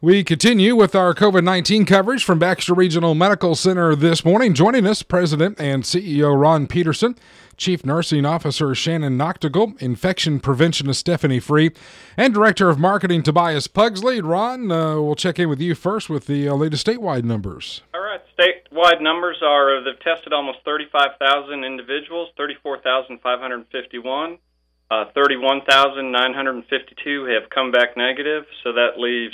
We continue with our COVID-19 coverage from Baxter Regional Medical Center this morning. Joining us, President and CEO Ron Peterson, Chief Nursing Officer Shannon Noctegal, Infection Preventionist Stephanie Free, and Director of Marketing Tobias Pugsley. Ron, we'll check in with you first with the latest statewide numbers. All right. Statewide numbers are they've tested almost 35,000 individuals, 34,551. 31,952 have come back negative, so that leaves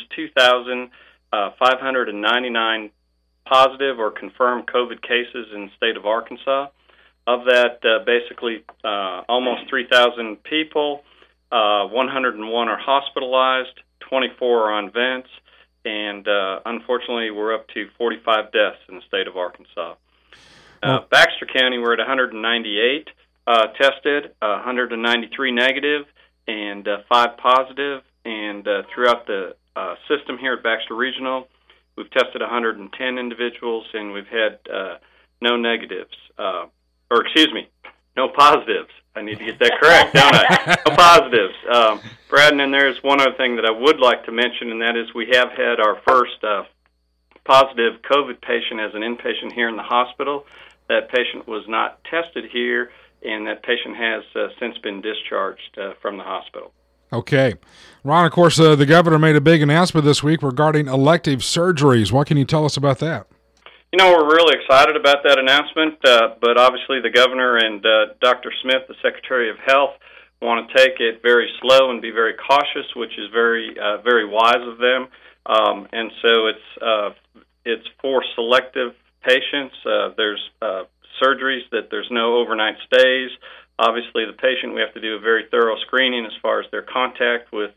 2,599 positive or confirmed COVID cases in the state of Arkansas. Of that, basically almost 3,000 people, 101 are hospitalized, 24 are on vents, and unfortunately we're up to 45 deaths in the state of Arkansas. Baxter County, we're at 198. Tested, 193 negative, and 5 positive. And throughout the system here at Baxter Regional, we've tested 110 individuals, and we've had no negatives. No positives. I need to get that correct, don't I? No positives. Brad, and then there's one other thing that I would like to mention, and that is we have had our first positive COVID patient as an inpatient here in the hospital. That patient was not tested here, and that patient has since been discharged from the hospital. Okay. Ron, of course, the governor made a big announcement this week regarding elective surgeries. What can you tell us about that? You know, we're really excited about that announcement, but obviously the governor and Dr. Smith, the Secretary of Health, want to take it very slow and be very cautious, which is very wise of them. And so it's for selective patients. There's surgeries that there's no overnight stays. Obviously, the patient, we have to do a very thorough screening as far as their contact with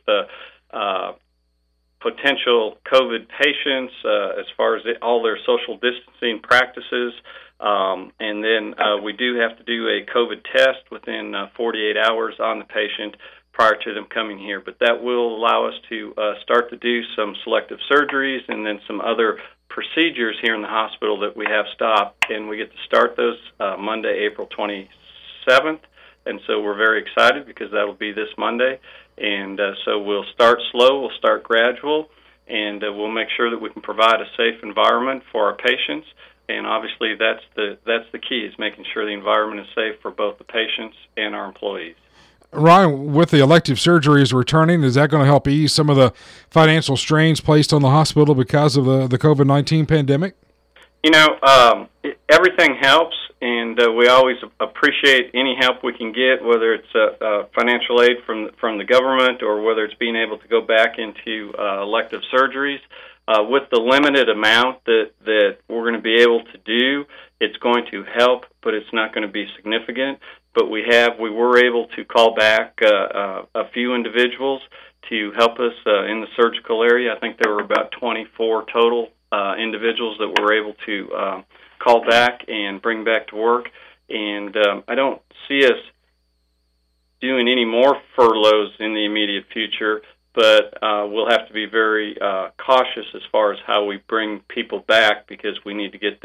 potential COVID patients, as far as all their social distancing practices. And then we do have to do a COVID test within 48 hours on the patient prior to them coming here. But that will allow us to start to do some selective surgeries and then some other procedures here in the hospital that we have stopped, and we get to start those Monday, April 27th, and so we're very excited because that will be this Monday, and so we'll start slow, we'll start gradual, and we'll make sure that we can provide a safe environment for our patients, and obviously that's the key, is making sure the environment is safe for both the patients and our employees. Ryan, with the elective surgeries returning, is that going to help ease some of the financial strains placed on the hospital because of the COVID-19 pandemic? You know, everything helps, and we always appreciate any help we can get, whether it's financial aid from the government or whether it's being able to go back into elective surgeries. With the limited amount that we're going to be able to do, it's going to help, but it's not going to be significant. But we were able to call back a few individuals to help us in the surgical area. I think there were about 24 total individuals that were able to call back and bring back to work. And I don't see us doing any more furloughs in the immediate future, but we'll have to be very cautious as far as how we bring people back, because we need to get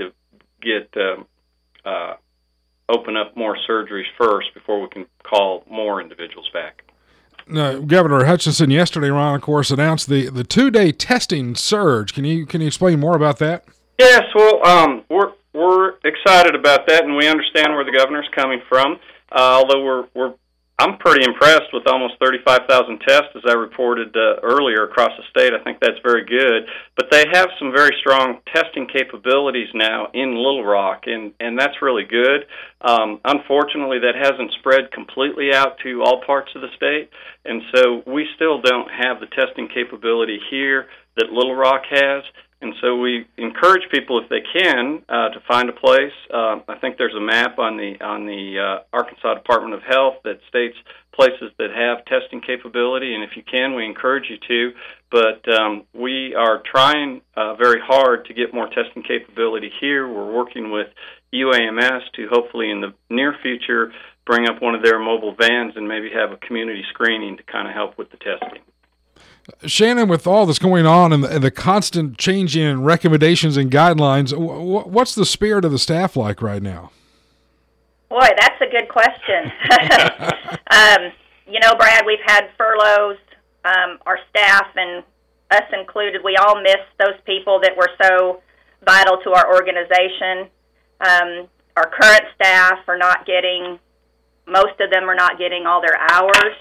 open up more surgeries first before we can call more individuals back. Governor Hutchinson yesterday, Ron, of course, announced the 2-day testing surge. Can you explain more about that? Yes, well, we're excited about that, and we understand where the governor's coming from. Although I'm pretty impressed with almost 35,000 tests, as I reported earlier across the state. I think that's very good. But they have some very strong testing capabilities now in Little Rock, and that's really good. Unfortunately, that hasn't spread completely out to all parts of the state, and so we still don't have the testing capability here that Little Rock has. And so we encourage people, if they can, to find a place. I think there's a map on the Arkansas Department of Health that states places that have testing capability, and if you can, we encourage you to. But we are trying very hard to get more testing capability here. We're working with UAMS to hopefully in the near future bring up one of their mobile vans and maybe have a community screening to kind of help with the testing. Shannon, with all that's going on and the constant changing in recommendations and guidelines, what's the spirit of the staff like right now? Boy, that's a good question. Brad, we've had furloughs. Our staff and us included, we all miss those people that were so vital to our organization. Our current staff are not getting, most of them are not getting all their hours.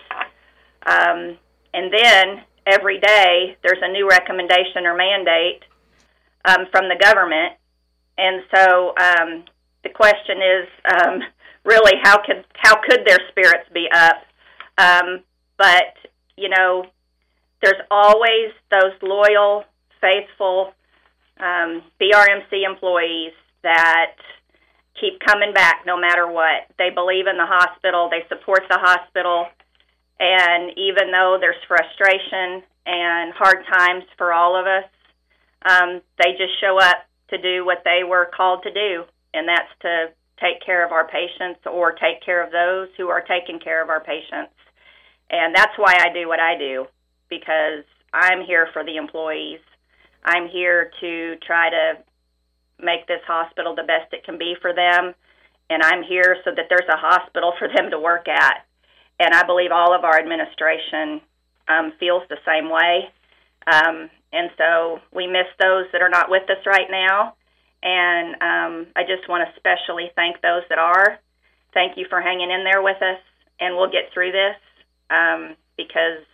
And then every day there's a new recommendation or mandate from the government. And so the question is really how could their spirits be up? But, you know, there's always those loyal, faithful BRMC employees that keep coming back no matter what. They believe in the hospital. They support the hospital. And even though there's frustration and hard times for all of us, they just show up to do what they were called to do, and that's to take care of our patients or take care of those who are taking care of our patients. And that's why I do what I do, because I'm here for the employees. I'm here to try to make this hospital the best it can be for them, and I'm here so that there's a hospital for them to work at. And I believe all of our administration feels the same way. And so we miss those that are not with us right now. And I just want to especially thank those that are. Thank you for hanging in there with us, and we'll get through this because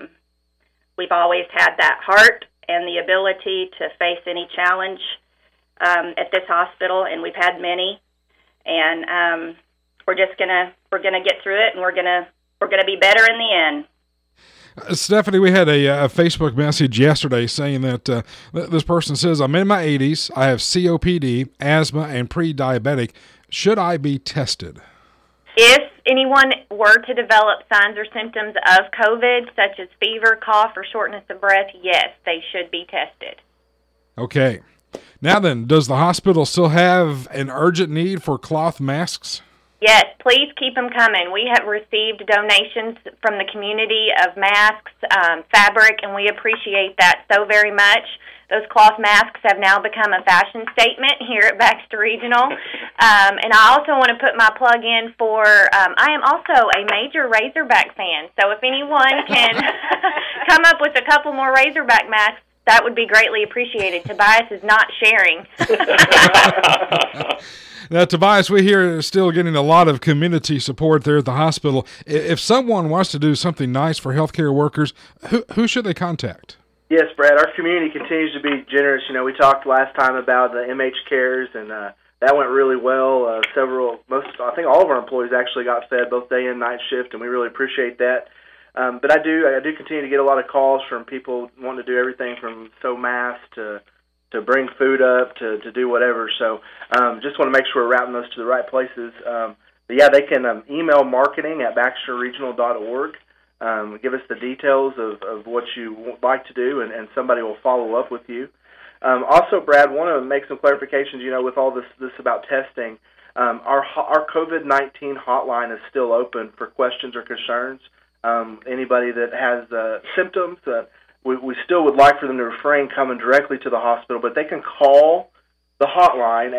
we've always had that heart and the ability to face any challenge at this hospital, and we've had many. And we're gonna get through it, and we're gonna be better in the end. Stephanie, we had a Facebook message yesterday saying that this person says, I'm in my 80s, I have COPD, asthma, and pre-diabetic. Should I be tested? If anyone were to develop signs or symptoms of COVID, such as fever, cough, or shortness of breath, yes, they should be tested. Okay. Now then, does the hospital still have an urgent need for cloth masks? Yes, please keep them coming. We have received donations from the community of masks, fabric, and we appreciate that so very much. Those cloth masks have now become a fashion statement here at Baxter Regional. And I also want to put my plug in for, I am also a major Razorback fan. So if anyone can come up with a couple more Razorback masks, that would be greatly appreciated. Tobias is not sharing. Now, Tobias, we hear still getting a lot of community support there at the hospital. If someone wants to do something nice for healthcare workers, who should they contact? Yes, Brad, our community continues to be generous. You know, we talked last time about the MH Cares, and that went really well. I think all of our employees actually got fed both day and night shift, and we really appreciate that. But I do continue to get a lot of calls from people wanting to do everything from sew masks to bring food up to do whatever. So just want to make sure we're routing those to the right places. But yeah, they can email marketing@baxterregional.org. Give us the details of what you would like to do, and somebody will follow up with you. Also, Brad, want to make some clarifications. You know, with all this about testing, our COVID-19 hotline is still open for questions or concerns. Anybody that has symptoms, we still would like for them to refrain coming directly to the hospital, but they can call the hotline,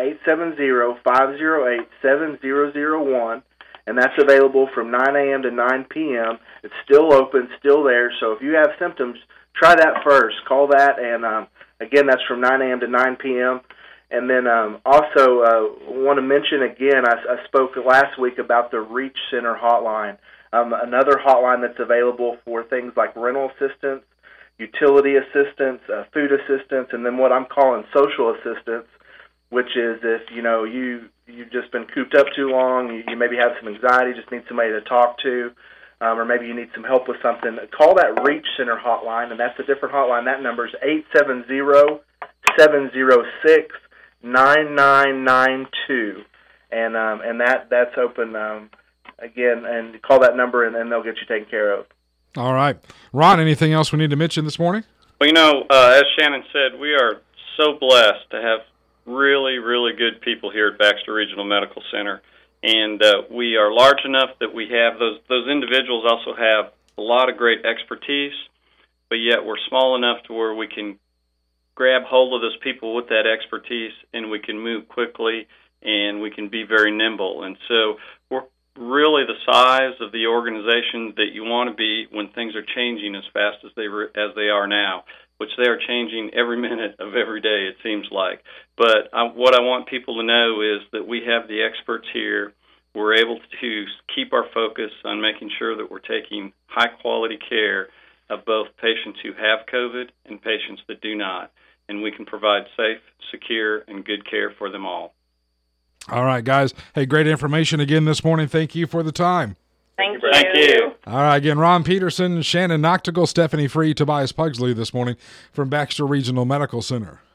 870-508-7001, and that's available from 9 a.m. to 9 p.m. It's still open, still there, so if you have symptoms, try that first. Call that, and again, that's from 9 a.m. to 9 p.m. And then also want to mention again, I spoke last week about the Reach Center hotline, another hotline that's available for things like rental assistance, utility assistance, food assistance, and then what I'm calling social assistance, which is if, you know, you've just been cooped up too long, you maybe have some anxiety, just need somebody to talk to, or maybe you need some help with something, call that Reach Center hotline, and that's a different hotline. That number is 870-706-9992, and that's open again, and call that number, and they'll get you taken care of. All right. Ron, anything else we need to mention this morning? Well, you know, as Shannon said, we are so blessed to have really, really good people here at Baxter Regional Medical Center. And we are large enough that we have those individuals also have a lot of great expertise, but yet we're small enough to where we can grab hold of those people with that expertise, and we can move quickly, and we can be very nimble. And so we're really the size of the organization that you want to be when things are changing as fast as they are now. which they are changing every minute of every day, it seems like. But what I want people to know is that we have the experts here. We're able to keep our focus on making sure that we're taking high-quality care of both patients who have COVID and patients that do not, and we can provide safe, secure, and good care for them all. All right, guys. Hey, great information again this morning. Thank you for the time. Thank you. Thank you. All right, again, Ron Peterson, Shannon Noctigal, Stephanie Free, Tobias Pugsley this morning from Baxter Regional Medical Center.